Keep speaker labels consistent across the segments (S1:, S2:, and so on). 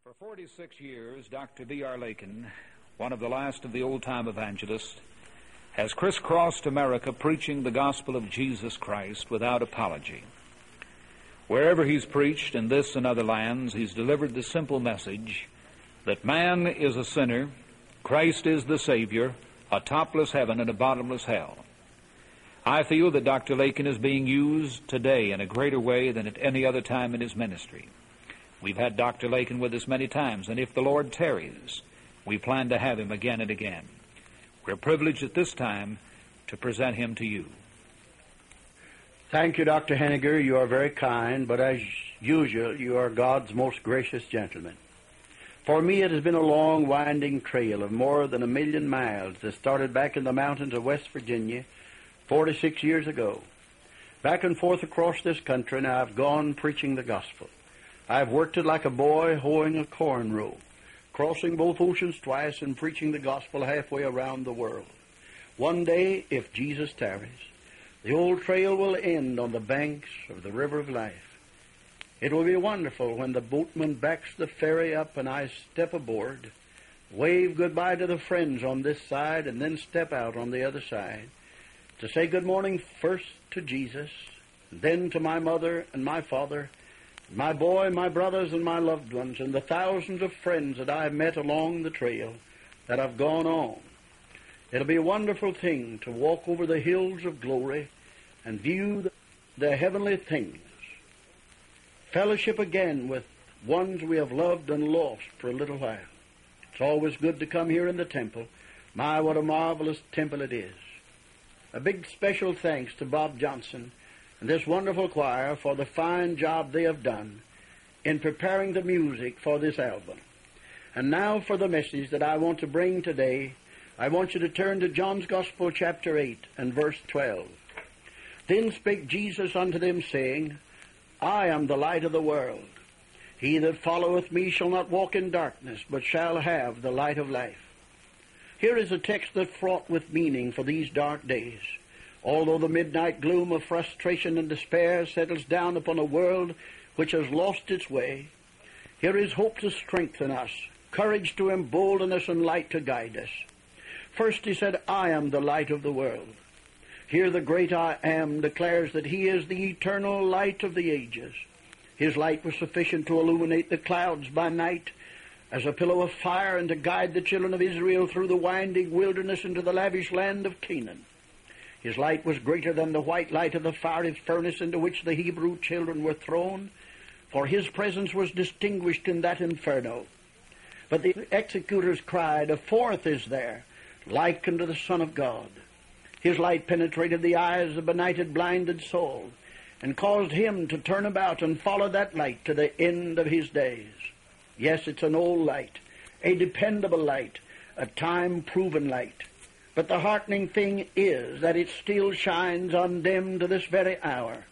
S1: For 46 years, Dr. B.R. Lakin, one of the last of the old-time evangelists, has crisscrossed America preaching the gospel of Jesus Christ without apology. Wherever he's preached, in this and other lands, he's delivered the simple message that man is a sinner, Christ is the Savior, a topless heaven and a bottomless hell. I feel that Dr. Lakin is being used today in a greater way than at any other time in his ministry. We've had Dr. Lakin with us many times, and if the Lord tarries, we plan to have him again and again. We're privileged at this time to present him to you.
S2: Thank you, Dr. Henniger. You are very kind, but as usual, you are God's most gracious gentleman. For me, it has been a long, winding trail of more than 1,000,000 miles that started back in the mountains of West Virginia 46 years ago. Back and forth across this country, and I've gone preaching the gospel. I've worked it like a boy hoeing a corn row, crossing both oceans twice and preaching the gospel halfway around the world. One day, if Jesus tarries, the old trail will end on the banks of the river of life. It will be wonderful when the boatman backs the ferry up and I step aboard, wave goodbye to the friends on this side, and then step out on the other side to say good morning first to Jesus, then to my mother and my father, my boy, my brothers, and my loved ones, and the thousands of friends that I've met along the trail that I've gone on. It'll be a wonderful thing to walk over the hills of glory and view the heavenly things. Fellowship again with ones we have loved and lost for a little while. It's always good to come here in the temple. My, what a marvelous temple it is. A big special thanks to Bob Johnson and this wonderful choir for the fine job they have done in preparing the music for this album. And now for the message that I want to bring today. I want you to turn to John's Gospel, chapter 8 and verse 12. Then spake Jesus unto them, saying, I am the light of the world. He that followeth me shall not walk in darkness, but shall have the light of life. Here is a text that's fraught with meaning for these dark days. Although the midnight gloom of frustration and despair settles down upon a world which has lost its way, here is hope to strengthen us, courage to embolden us, and light to guide us. First he said, I am the light of the world. Here the great I Am declares that he is the eternal light of the ages. His light was sufficient to illuminate the clouds by night as a pillar of fire, and to guide the children of Israel through the winding wilderness into the lavish land of Canaan. His light was greater than the white light of the fiery furnace into which the Hebrew children were thrown, for his presence was distinguished in that inferno. But the executors cried, a fourth is there, like unto the Son of God. His light penetrated the eyes of the benighted, blinded soul, and caused him to turn about and follow that light to the end of his days. Yes, it's an old light, a dependable light, a time-proven light. But the heartening thing is that it still shines undimmed to this very hour.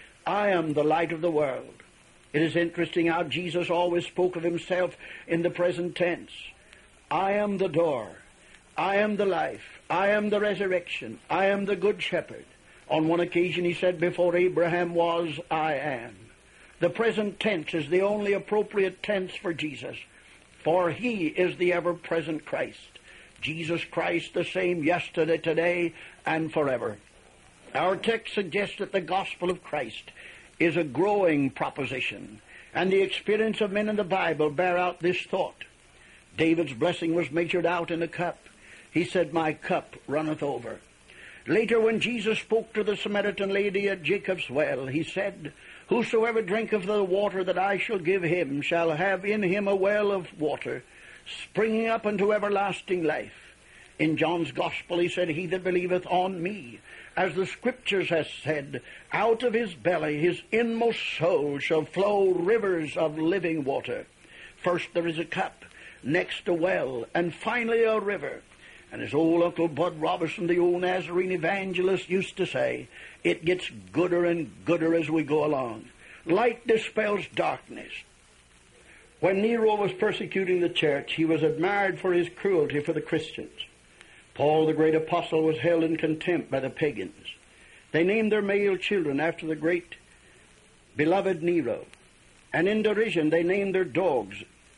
S2: I am the light of the world. It is interesting how Jesus always spoke of himself in the present tense. I am the door. I am the life. I am the resurrection. I am the good shepherd. On one occasion he said, before Abraham was, I am. The present tense is the only appropriate tense for Jesus, for he is the ever-present Christ. Jesus Christ, the same yesterday, today, and forever. Our text suggests that the gospel of Christ is a growing proposition, and the experience of men in the Bible bear out this thought. David's blessing was measured out in a cup. He said, my cup runneth over. Later, when Jesus spoke to the Samaritan lady at Jacob's well, he said, whosoever drinketh of the water that I shall give him shall have in him a well of water, springing up unto everlasting life. In John's Gospel he said, he that believeth on me, as the Scriptures has said, out of his belly, his inmost soul, shall flow rivers of living water. First there is a cup, next a well, and finally a river. And as old Uncle Bud Robertson, the old Nazarene evangelist, used to say, it gets gooder and gooder as we go along. Light dispels darkness. When Nero was persecuting the church, he was admired for his cruelty for the Christians. Paul, the great apostle, was held in contempt by the pagans. They named their male children after the great beloved Nero. And in derision they named their dogs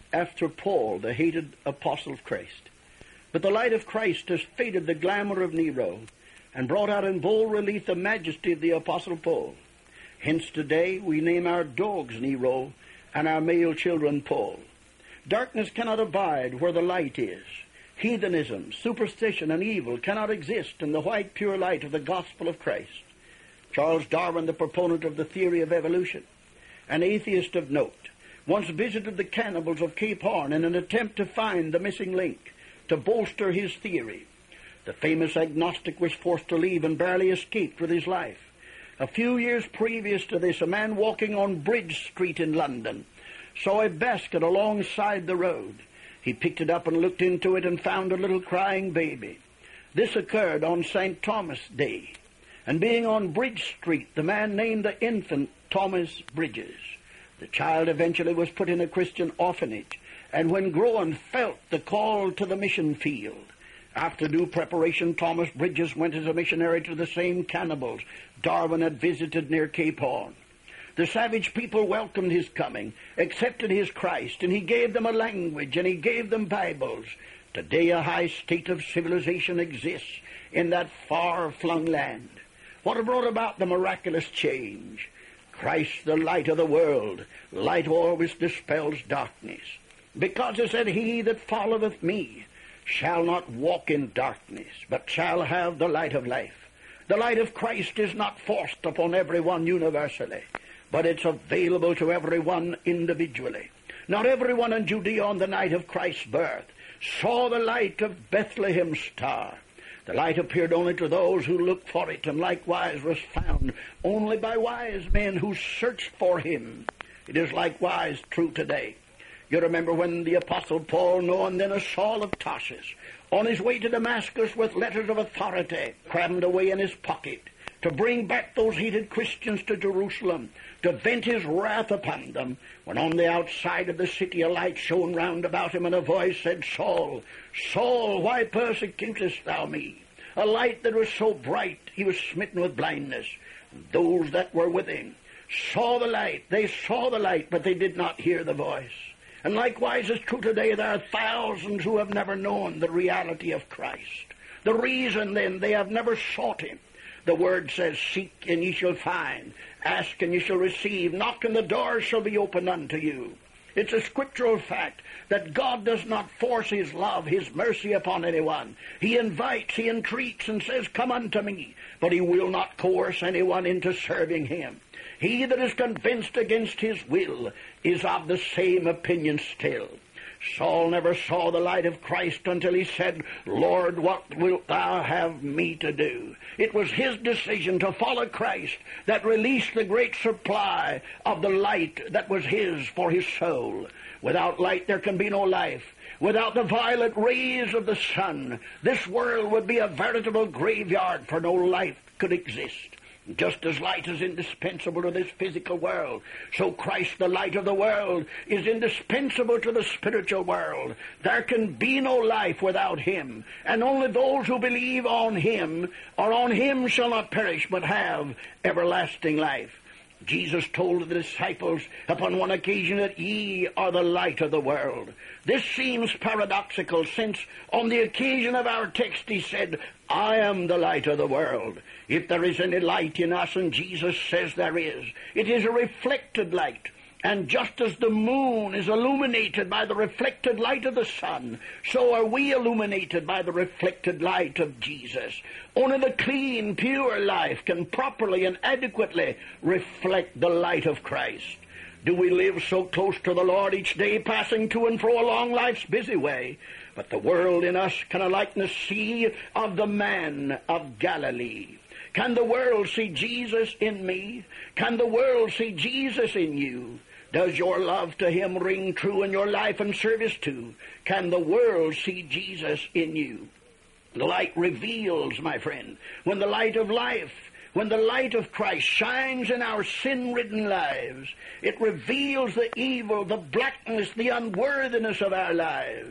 S2: after Paul, the hated apostle of Christ. But the light of Christ has faded the glamour of Nero and brought out in bold relief the majesty of the apostle Paul. Hence today we name our dogs Nero and our male children Paul. Darkness cannot abide where the light is. Heathenism, superstition, and evil cannot exist in the white pure light of the gospel of Christ. Charles Darwin, the proponent of the theory of evolution, an atheist of note, once visited the cannibals of Cape Horn in an attempt to find the missing link, to bolster his theory. The famous agnostic was forced to leave and barely escaped with his life. A few years previous to this, a man walking on Bridge Street in London saw a basket alongside the road. He picked it up and looked into it and found a little crying baby. This occurred on St. Thomas Day. And being on Bridge Street, the man named the infant Thomas Bridges. The child eventually was put in a Christian orphanage, and when grown felt the call to the mission field. After due preparation, Thomas Bridges went as a missionary to the same cannibals Darwin had visited near Cape Horn. The savage people welcomed his coming, accepted his Christ, and he gave them a language, and he gave them Bibles. Today a high state of civilization exists in that far-flung land. What had brought about the miraculous change? Christ, the light of the world. Light always dispels darkness. Because it said, "He that followeth me shall not walk in darkness, but shall have the light of life." The light of Christ is not forced upon everyone universally, but it's available to everyone individually. Not everyone in Judea on the night of Christ's birth saw the light of Bethlehem's star. The light appeared only to those who looked for it, and likewise was found only by wise men who searched for him. It is likewise true today. You remember when the Apostle Paul, known then as Saul of Tarsus, on his way to Damascus with letters of authority crammed away in his pocket, to bring back those hated Christians to Jerusalem, to vent his wrath upon them, when on the outside of the city a light shone round about him, and a voice said, "Saul, Saul, why persecutest thou me?" A light that was so bright he was smitten with blindness. Those that were with him saw the light. They saw the light, but they did not hear the voice. And likewise is true today. There are thousands who have never known the reality of Christ. The reason then, they have never sought him. The word says, "Seek and ye shall find. Ask and ye shall receive. Knock and the door shall be opened unto you." It's a scriptural fact that God does not force his love, his mercy upon anyone. He invites, he entreats, and says, "Come unto me." But he will not coerce anyone into serving him. He that is convinced against his will is of the same opinion still. Saul never saw the light of Christ until he said, "Lord, what wilt thou have me to do?" It was his decision to follow Christ that released the great supply of the light that was his for his soul. Without light there can be no life. Without the violet rays of the sun, this world would be a veritable graveyard, for no life could exist. Just as light is indispensable to this physical world, so Christ, the light of the world, is indispensable to the spiritual world. There can be no life without him, and only those who believe on him or on him shall not perish but have everlasting life. Jesus told the disciples upon one occasion that ye are the light of the world. This seems paradoxical, since on the occasion of our text he said, "I am the light of the world." If there is any light in us, and Jesus says there is, it is a reflected light. And just as the moon is illuminated by the reflected light of the sun, so are we illuminated by the reflected light of Jesus. Only the clean, pure life can properly and adequately reflect the light of Christ. Do we live so close to the Lord each day, passing to and fro along life's busy way? But the world in us can a likeness see of the man of Galilee. Can the world see Jesus in me? Can the world see Jesus in you? Does your love to him ring true in your life and service too? Can the world see Jesus in you? The light reveals, my friend, when the light of life, when the light of Christ shines in our sin-ridden lives, it reveals the evil, the blackness, the unworthiness of our lives.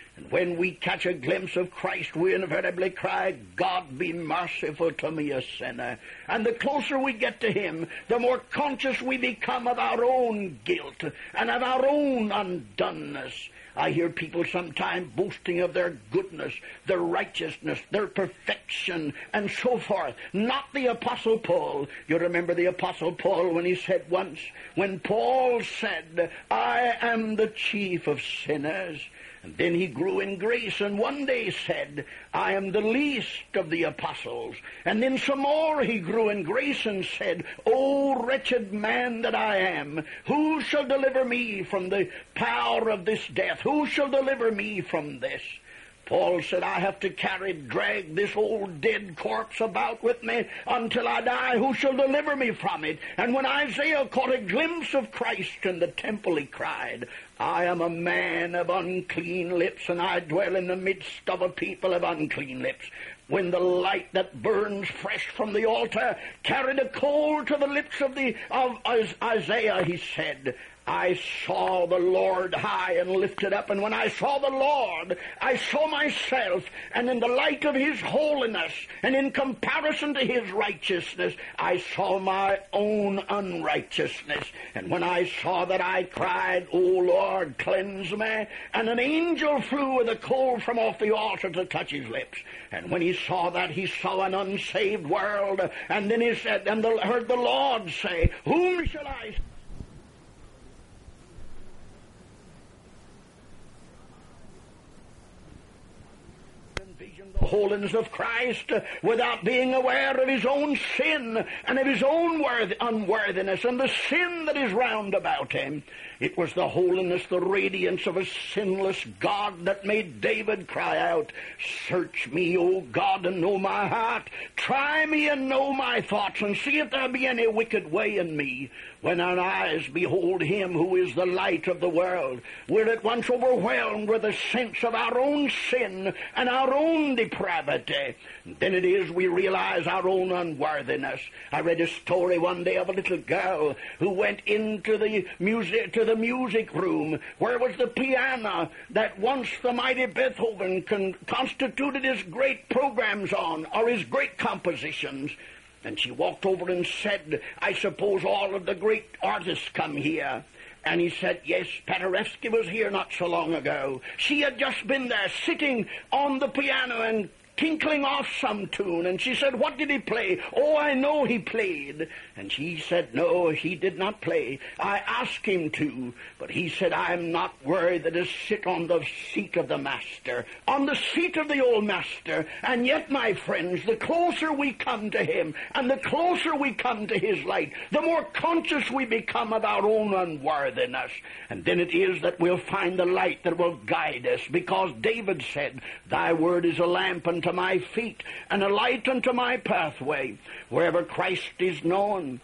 S2: And when we catch a glimpse of Christ, we invariably cry, God be merciful to me, a sinner. And the closer we get to Him, the more conscious we become of our own guilt and of our own undoneness. I hear people sometimes boasting of their goodness, their righteousness, their perfection, and so forth. Not the Apostle Paul. You remember the Apostle Paul when he said once, when Paul said, I am the chief of sinners. And then he grew in grace and one day said, I am the least of the apostles. And then some more he grew in grace and said, O wretched man that I am, who shall deliver me from the power of this death? Who shall deliver me from this? Paul said, I have to drag this old dead corpse about with me until I die. Who shall deliver me from it? And when Isaiah caught a glimpse of Christ in the temple, he cried, I am a man of unclean lips, and I dwell in the midst of a people of unclean lips. When the light that burns fresh from the altar carried a coal to the lips of Isaiah, he said, I saw the Lord high and lifted up, and when I saw the Lord, I saw myself, and in the light of His holiness, and in comparison to His righteousness, I saw my own unrighteousness. And when I saw that, I cried, O Lord, cleanse me. And an angel flew with a coal from off the altar to touch his lips. And when he saw that, he saw an unsaved world. And then he said, and heard the Lord say, whom shall I the holiness of Christ without being aware of his own sin and of his own unworthiness and the sin that is round about him? It was the holiness, the radiance of a sinless God that made David cry out, search me, O God, and know my heart. Try me and know my thoughts, and see if there be any wicked way in me. When our eyes behold Him who is the light of the world, we're at once overwhelmed with a sense of our own sin and our own depravity. And then it is we realize our own unworthiness. I read a story one day of a little girl who went into the music room where was the piano that once the mighty Beethoven constituted his great programs on, or his great compositions. And she walked over and said, I suppose all of the great artists come here. And he said, yes, Paderewski was here not so long ago. She had just been there sitting on the piano and tinkling off some tune. And she said, what did he play? Oh, I know he played. And she said, no, he did not play. I asked him to, but he said, I'm not worthy to sit on the seat of the master, on the seat of the old master. And yet, my friends, the closer we come to him and the closer we come to his light, the more conscious we become of our own unworthiness. And then it is that we'll find the light that will guide us, because David said, thy word is a lamp unto my feet and a light unto my pathway. Wherever Christ is known,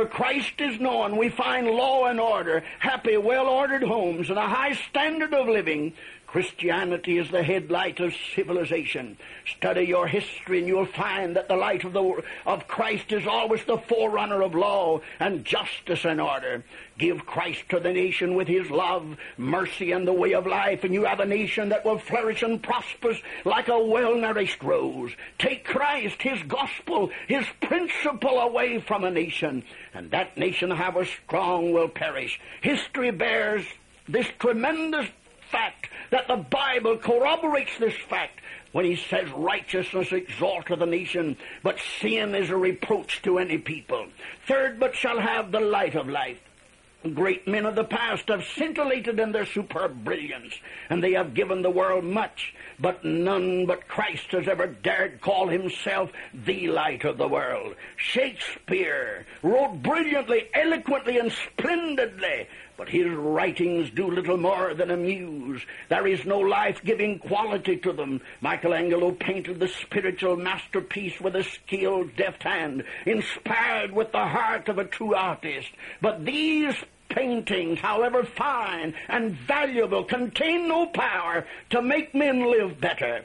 S2: we find law and order, happy, well-ordered homes, and a high standard of living. Christianity is the headlight of civilization. Study your history and you'll find that the light of Christ is always the forerunner of law and justice and order. Give Christ to the nation with His love, mercy, and the way of life, and you have a nation that will flourish and prosper like a well-nourished rose. Take Christ, His gospel, His principle away from a nation, and that nation, however strong, will perish. History bears this tremendous fact that the Bible corroborates this fact when he says righteousness exalteth a nation, but sin is a reproach to any people. Third, but shall have the light of life. Great men of the past have scintillated in their superb brilliance, and they have given the world much, but none but Christ has ever dared call himself the light of the world. Shakespeare wrote brilliantly, eloquently, and splendidly, but his writings do little more than amuse. There is no life-giving quality to them. Michelangelo painted the spiritual masterpiece with a skilled, deft hand, inspired with the heart of a true artist. But these paintings, however fine and valuable, contain no power to make men live better.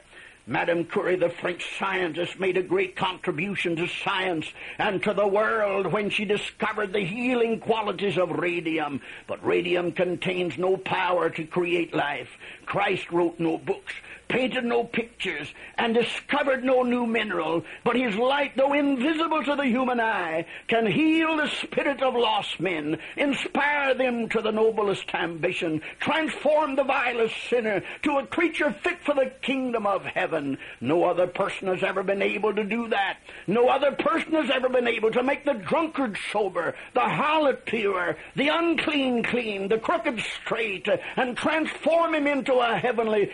S2: Madame Curie, the French scientist, made a great contribution to science and to the world when she discovered the healing qualities of radium. But radium contains no power to create life. Christ wrote no books, painted no pictures, and discovered no new mineral, but his light, though invisible to the human eye, can heal the spirit of lost men, inspire them to the noblest ambition, transform the vilest sinner to a creature fit for the kingdom of heaven. No other person has ever been able to do that. No other person has ever been able to make the drunkard sober, the harlot pure, the unclean clean, the crooked straight, and transform him into a heavenly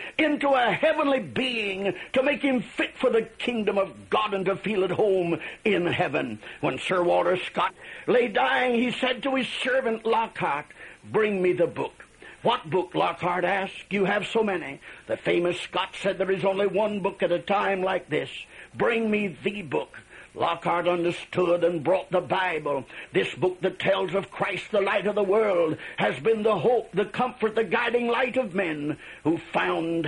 S2: being, to make him fit for the kingdom of God and to feel at home in heaven. When Sir Walter Scott lay dying, he said to his servant Lockhart, "Bring me the book." "What book?" Lockhart asked. "You have so many." The famous Scot said, "There is only one book at a time like this. Bring me the book." Lockhart understood and brought the Bible. This book that tells of Christ, the light of the world, has been the hope, the comfort, the guiding light of men who found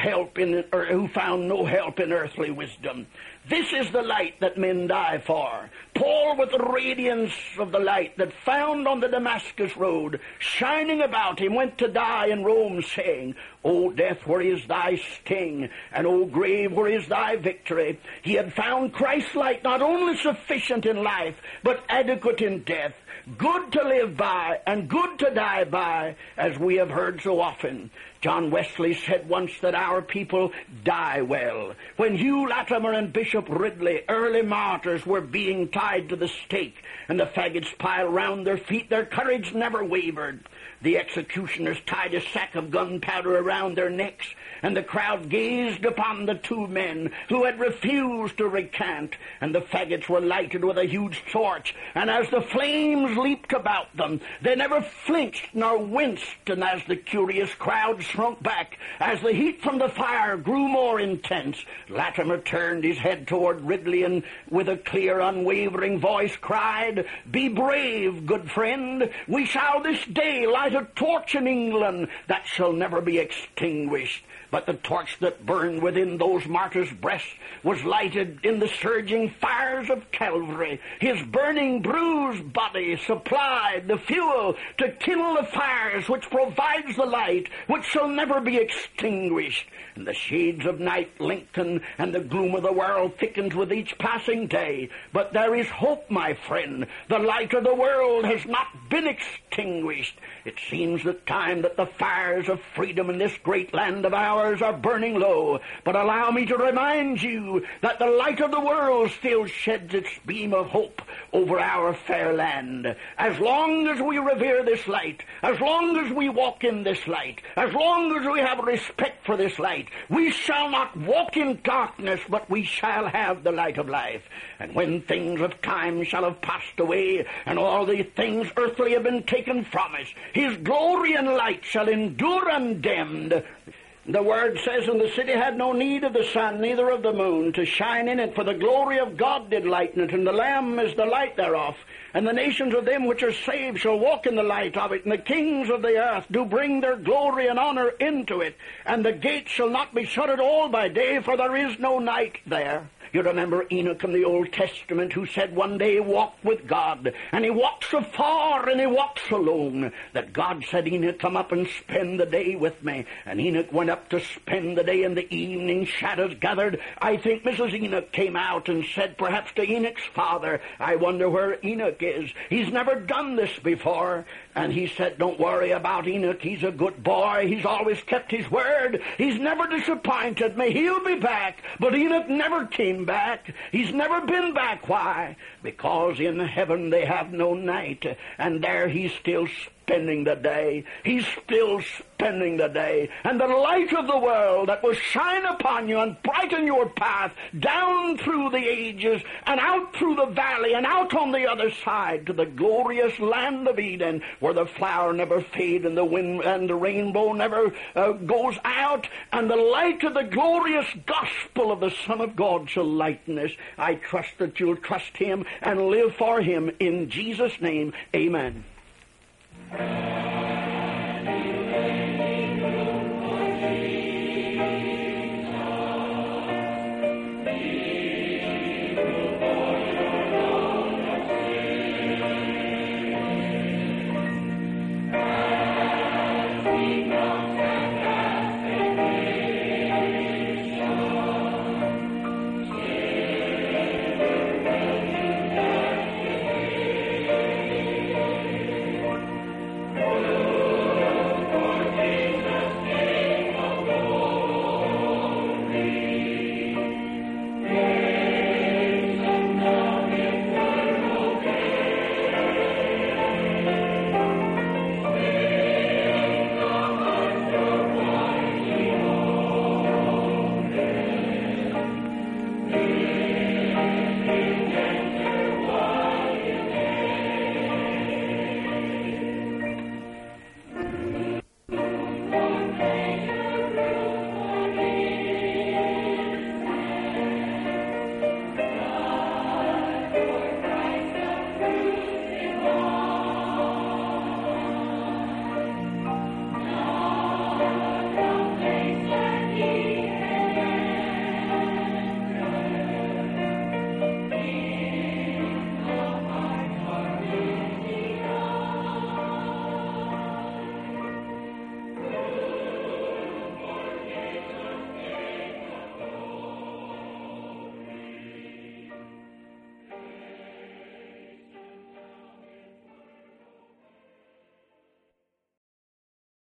S2: no help in earthly wisdom. This is the light that men die for. Paul, with the radiance of the light that found on the Damascus road, shining about him, went to die in Rome, saying, "O death, where is thy sting? And O grave, where is thy victory?" He had found Christ's light not only sufficient in life, but adequate in death, good to live by and good to die by, as we have heard so often. John Wesley said once that our people die well. When Hugh Latimer and Bishop Ridley, early martyrs, were being tied to the stake and the faggots piled round their feet, their courage never wavered. The executioners tied a sack of gunpowder around their necks, and the crowd gazed upon the two men who had refused to recant, and the faggots were lighted with a huge torch, and as the flames leaped about them, they never flinched nor winced, and as the curious crowd shrunk back, as the heat from the fire grew more intense, Latimer turned his head toward Ridley and with a clear, unwavering voice cried, "Be brave, good friend. We shall this day light a torch in England that shall never be extinguished." But the torch that burned within those martyrs' breasts was lighted in the surging fires of Calvary. His burning, bruised body supplied the fuel to kindle the fires which provides the light which shall never be extinguished. And the shades of night lengthen, and the gloom of the world thickens with each passing day. But there is hope, my friend. The light of the world has not been extinguished. It seems the time that the fires of freedom in this great land of ours are burning low, but allow me to remind you that the light of the world still sheds its beam of hope over our fair land. As long as we revere this light, as long as we walk in this light, as long as we have respect for this light, we shall not walk in darkness, but we shall have the light of life. And when things of time shall have passed away, and all the things earthly have been taken from us, his glory and light shall endure undimmed. The Word says, "And the city had no need of the sun, neither of the moon, to shine in it, for the glory of God did lighten it, and the Lamb is the light thereof. And the nations of them which are saved shall walk in the light of it, and the kings of the earth do bring their glory and honor into it. And the gates shall not be shut at all by day, for there is no night there." You remember Enoch in the Old Testament, who said one day he walked with God, and he walked so far and he walked so long that God said, "Enoch, come up and spend the day with me." And Enoch went up to spend the day. In the evening shadows gathered. I think Mrs. Enoch came out and said perhaps to Enoch's father, "I wonder where Enoch is. He's never done this before." And he said, "Don't worry about Enoch. He's a good boy. He's always kept his word. He's never disappointed me. He'll be back." But Enoch never came back. He's never been back. Why? Because in heaven they have no night, and there he's still spending the day. He's still spending the day. And the light of the world that will shine upon you and brighten your path down through the ages and out through the valley and out on the other side to the glorious land of Eden, where the flower never fades and the wind and the rainbow never goes out, and the light of the glorious gospel of the Son of God shall lighten us. I trust that you'll trust him and live for him. In Jesus' name, amen.